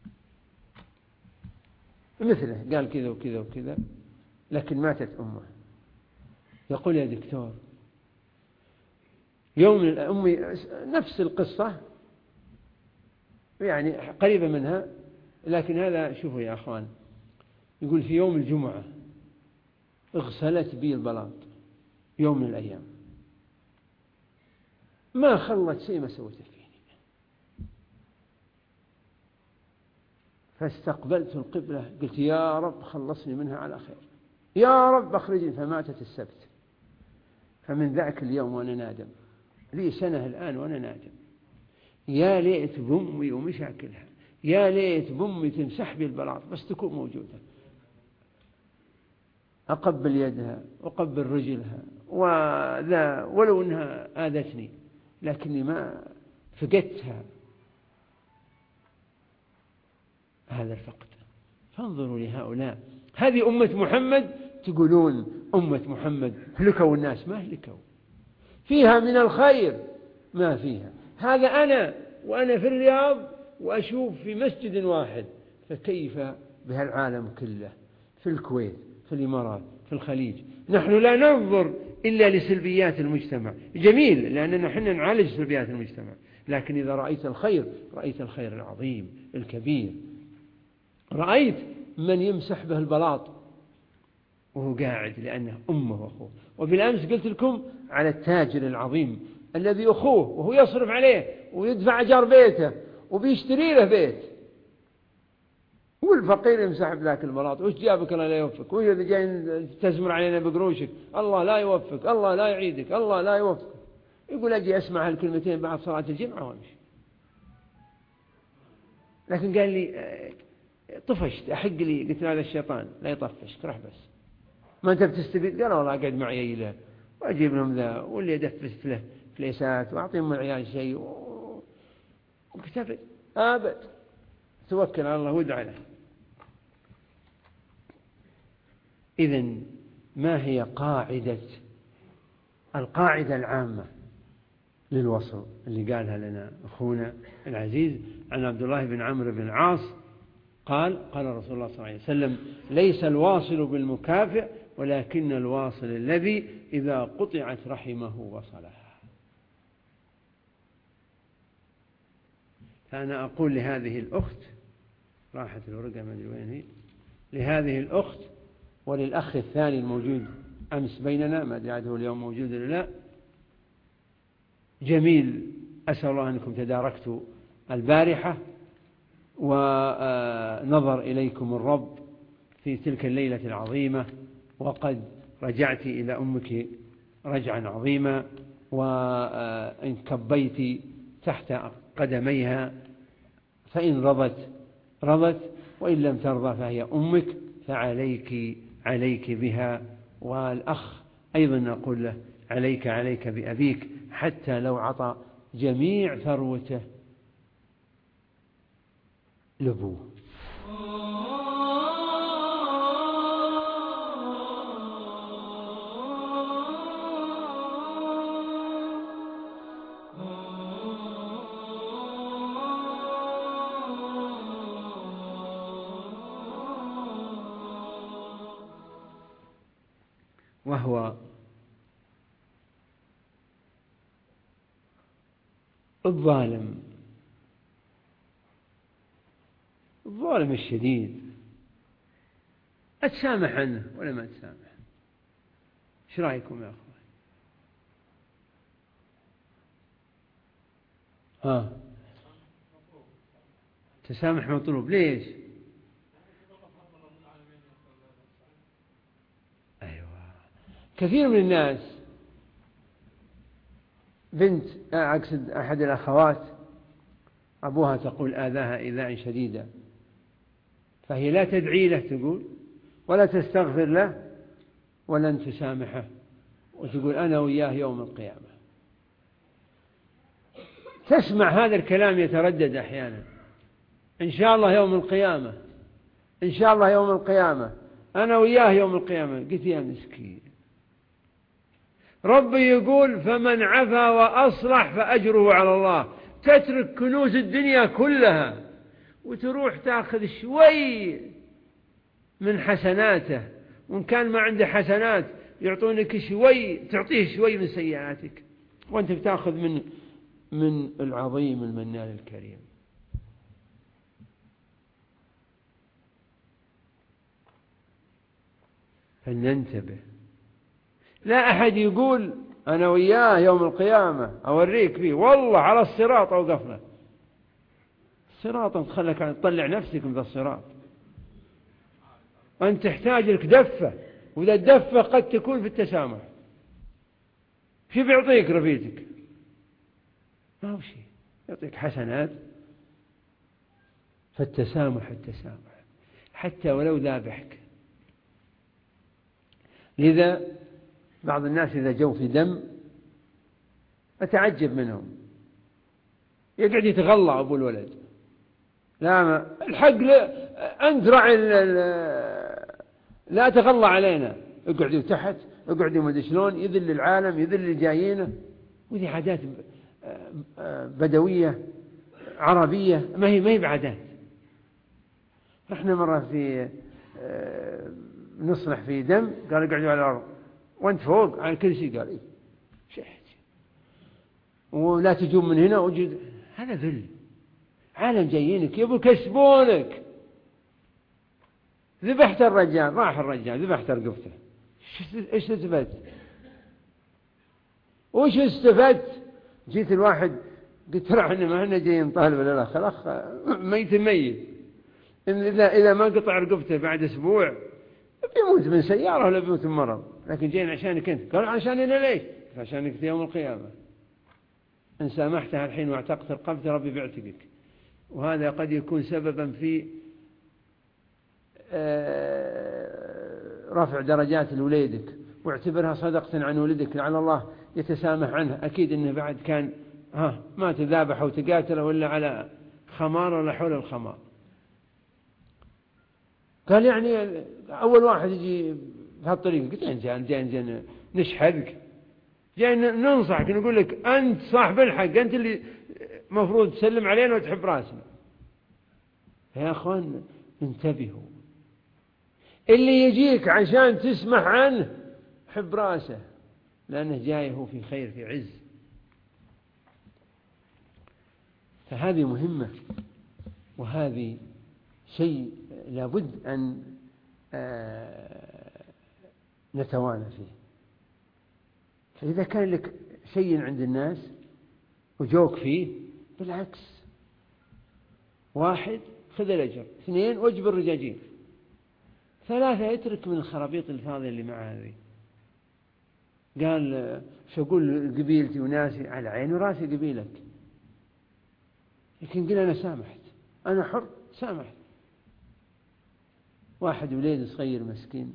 مثله قال كذا وكذا وكذا، لكن ماتت أمه. يقول يا دكتور يوم من أمي نفس القصة يعني قريبة منها. لكن هذا شوفوا يا أخوان، يقول في يوم الجمعة اغسلت بي البلاط يوم من الأيام، ما خلت شيء ما سوته فيني، فاستقبلت القبلة قلت يا رب خلصني منها على خير، يا رب أخرجني. فماتت السبت. فمن ذاك اليوم وأنا نادم، لي سنة الآن وأنا نادم، يا ليت بأمي ومشاكلها، يا ليت بأمي تمسح بي البلاط بس تكون موجودة، أقبل يدها وأقبل رجلها وذا، ولو أنها آذتني لكني ما فقدتها. هذا الفقد. فانظروا لهؤلاء، هذه أمة محمد. تقولون أمة محمد هلكوا الناس، ما هلكوا، فيها من الخير ما فيها. هذا أنا وأنا في الرياض وأشوف في مسجد واحد، فكيف بهالعالم كله، في الكويت، في الإمارات، في الخليج. نحن لا ننظر إلا لسلبيات المجتمع، جميل لأننا نحن نعالج سلبيات المجتمع، لكن إذا رأيت الخير رأيت الخير العظيم الكبير. رأيت من يمسح به البلاط وهو قاعد لأنه أمه وأخوه. وبالأمس قلت لكم على التاجر العظيم الذي أخوه وهو يصرف عليه ويدفع أجار بيته وبيشتري له بيت، والفقير يمسح بذاك البلاط. وش جابك الله لا يوفقك، وش إذا جاي تزمر علينا بقروشك، الله لا يوفقك، الله لا يعيدك، الله لا يوفقك. يقول أجي أسمع هالكلمتين بعد صلاة الجمعة وامشي. لكن قال لي طفشت، أحق لي، قلت هذا الشيطان لا يطفشك، رح بس ما أنت بتستفيد. قال والله أقعد معي إيله وأجيب لهم ذا واللي يدفست له فليسات وأعطيهم العيال شيء وكتفت. أبد، توكل على الله وادع له. إذن ما هي قاعدة القاعدة العامة للوصل اللي قالها لنا أخونا العزيز عن عبد الله بن عمرو بن العاص قال قال رسول الله صلى الله عليه وسلم: ليس الواصل بالمكافئ ولكن الواصل الذي إذا قطعت رحمه وصلها. فأنا أقول لهذه الأخت، راحت الورقة ما أدري وين هي، لهذه الأخت وللأخ الثاني الموجود أمس بيننا، ما أدري عاد هو اليوم موجود ولا لا، جميل، أسأل الله أنكم تداركتوا البارحة ونظر إليكم الرب في تلك الليلة العظيمة، وقد رجعت إلى أمك رجعا عظيما، وإن كبيت تحت قدميها فإن رضت رضت، وإن لم ترضى فهي أمك، فعليك عليك بها. والأخ أيضا نقول له: عليك عليك بأبيك، حتى لو عطى جميع ثروته لأبوه. وهو الظالم الظالم الشديد، أتسامح عنه ولا ما أتسامح؟ ايش رأيكم يا أخوان؟ ها تسامح مطلوب. ليش؟ أيوة، كثير من الناس بنت أقصد أحد الأخوات أبوها تقول آذاها إيذاء شديدا، فهي لا تدعي له تقول ولا تستغفر له ولن تسامحه، وتقول أنا وياه يوم القيامة. تسمع هذا الكلام يتردد أحيانا: إن شاء الله يوم القيامة، إن شاء الله يوم القيامة، أنا وياه يوم القيامة. قلت يا مسكين، ربي يقول: فمن عفا وأصلح فأجره على الله. تترك كنوز الدنيا كلها وتروح تأخذ شوي من حسناته، وإن كان ما عنده حسنات يعطونك شوي، تعطيه شوي من سيئاتك، وأنت بتأخذ من من العظيم المنان الكريم. فلننتبه. لا أحد يقول أنا وياه يوم القيامة أوريك فيه، والله على الصراط أوقفنا. الصراط أنت خلك تطلع نفسك من الصراط، أنت تحتاج لك دفة، وإذا الدفة قد تكون في التسامح. شو بيعطيك رفيقك؟ ما هو شيء، يعطيك حسنات. فالتسامح التسامح حتى ولو ذابحك. لذا بعض الناس إذا جو في دم أتعجب منهم، يقعد يتغلى أبو الولد، لا ما الحق لا أنت راعي لا تغلى علينا، اقعدوا تحت، اقعدوا ما ادري شلون، يذل العالم يذل اللي جايينه. وذي عادات بدوية عربية، ما هي ما هي بعادات. رحنا مرة في نصلح في دم، قال اقعدوا على الأرض وانت فوق على الكرسي، قال ايه شحت ولا تجون من هنا وجد. هذا ذل، عالم جايينك يبوا يكسبونك. ذبحت الرجال، راح الرجال ذبحت رقبته، ايش استفدت؟ وش استفدت؟ جيت الواحد قلت له احنا ما احنا جايين طالب الاخ، الاخ ميت ميت، اذا اذا ما قطع رقبته بعد اسبوع بيموت من سياره ولا بيموت من مرض، لكن جايين عشانك انت. قال عشان انا ليش؟ عشانك في يوم القيامه ان سامحتها الحين واعتقت رقبته ربي بيعتقك. وهذا قد يكون سببا في رفع درجات لوليدك، واعتبرها صدقة عن ولدك لعل الله يتسامح عنه. أكيد إنه بعد كان ها ما تذابح وتقاتل ولا على خمار ولا حول الخمار. قال يعني أول واحد يجي بهالطريقة، قلت له جاين جاين جاين نشحذك، جاين ننصحك نقول لك أنت صاحب الحق، أنت اللي مفروض تسلم علينا وتحب راسنا. يا أخوان انتبهوا، اللي يجيك عشان تسمح عنه حب راسه، لأنه جاي هو في خير في عز. فهذه مهمة، وهذه شيء لابد أن نتوانى فيه. فإذا كان لك شيء عند الناس وجوك فيه بالعكس، واحد خذ الأجر، اثنين واجبر الرجاجين، ثلاثة اترك من الخرابيط الفاضية اللي مع هذه. قال شو أقول قبيلتي وناسي؟ على عيني وراسي قبيلك، لكن قل أنا سامحت، أنا حر سامحت. واحد وليد صغير مسكين،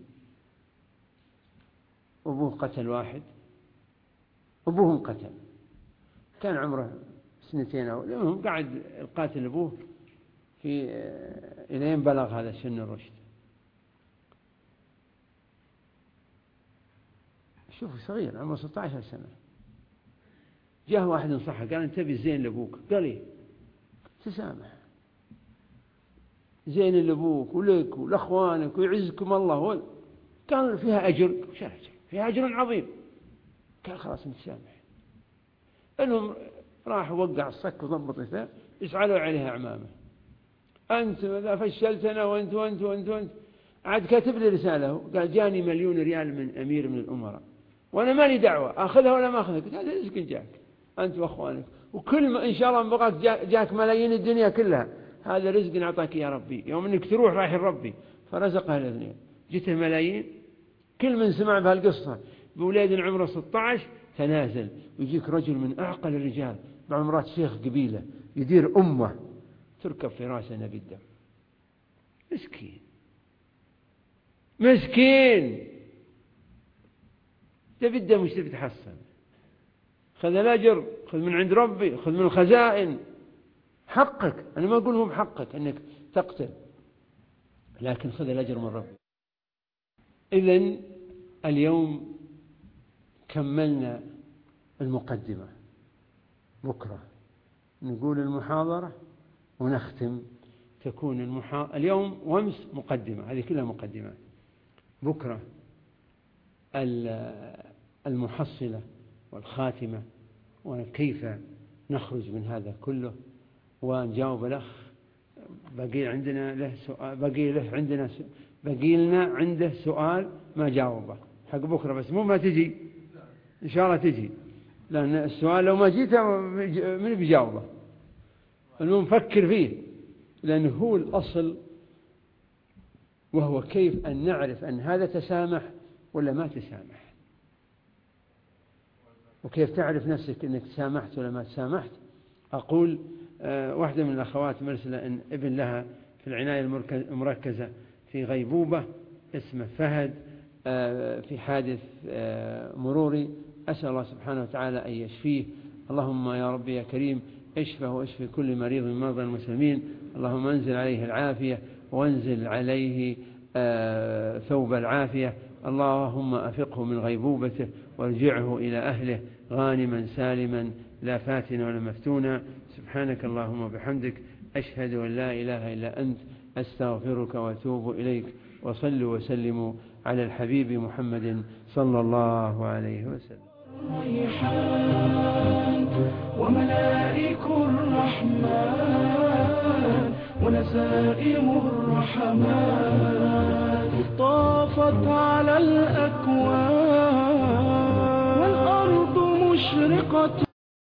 أبوه قتل واحد، أبوه انقتل، كان عمره سنتين أو المهم قاعد القاتل أبوه في إلين بلغ هذا سن الرشد. شوفوا صغير عمره ستة عشر سنة، جاء واحد نصحه قال انتبه زين لأبوك. قال ايه؟ تسامح، زين لأبوك ولك ولأخوانك ويعزكم الله. كان فيها أجر، فيها أجر عظيم. قال خلاص نتسامح. انهم راح وقع الصك وضبط الثاء، يسعلوا عليها أعمامه، أنت ماذا فشلتنا وأنت وأنت وأنت وأنت. عاد كاتب لي رسالة، قال جاني مليون ريال من أمير من الأمراء وأنا ما لي دعوة أخذها ولا ما أخذها. قلت هذا رزق جاك أنت وأخوانك، وكل ما إن شاء الله بغاك جاك ملايين الدنيا كلها، هذا رزق نعطاك يا ربي، يوم أنك تروح رايح ربي فرزقها الاثنين. جت الملايين، كل من سمع بهالقصة بولاد عمره ستة عشر تنازل، ويجيك رجل من أعقل الرجال بعمرات شيخ قبيلة يدير أمة تركب في راسه نبي الدم. مسكين مسكين تبي الدم وش تبي تحصل؟ خذ الأجر، خذ من عند ربي، خذ من الخزائن، حقك. أنا ما أقول مو بحقك أنك تقتل، لكن خذ الأجر من ربي. إذن اليوم كملنا المقدمة، بكرة نقول المحاضرة ونختم. تكون المحا... اليوم وامس مقدمة، هذه كلها مقدمات. بكرة المحصلة والخاتمة، وكيف نخرج من هذا كله ونجاوب الأخ. بقي عندنا له سؤال، بقي له عندنا سؤال. بقي لنا عنده سؤال ما جاوبه حق بكرة، بس مو ما تجي إن شاء الله تجي، لأن السؤال لو ما جيت من بيجاوبه؟ المهم فكر فيه، لأنه هو الأصل، وهو كيف أن نعرف أن هذا تسامح ولا ما تسامح، وكيف تعرف نفسك أنك تسامحت ولا ما تسامحت. أقول أه واحدة من الأخوات مرسلة أن ابن لها في العناية المركزة في غيبوبة، اسمه فهد، أه في حادث أه مروري، أسأل الله سبحانه وتعالى أن يشفيه. اللهم يا ربي يا كريم اشفه واشفي كل مريض من مرضى المسلمين، اللهم انزل عليه العافية وانزل عليه أه ثوب العافية، اللهم أفقه من غيبوبته وارجعه إلى أهله غانما سالما لا فاتنا ولا مفتونا. سبحانك اللهم وبحمدك، أشهد أن لا إله إلا أنت، أستغفرك وأتوب إليك. وصلوا وسلموا على الحبيب محمد صلى الله عليه وسلم. ريحان وملائك الرحمن ونسائم الرحمن طافت على الأكوان والأرض مشرقة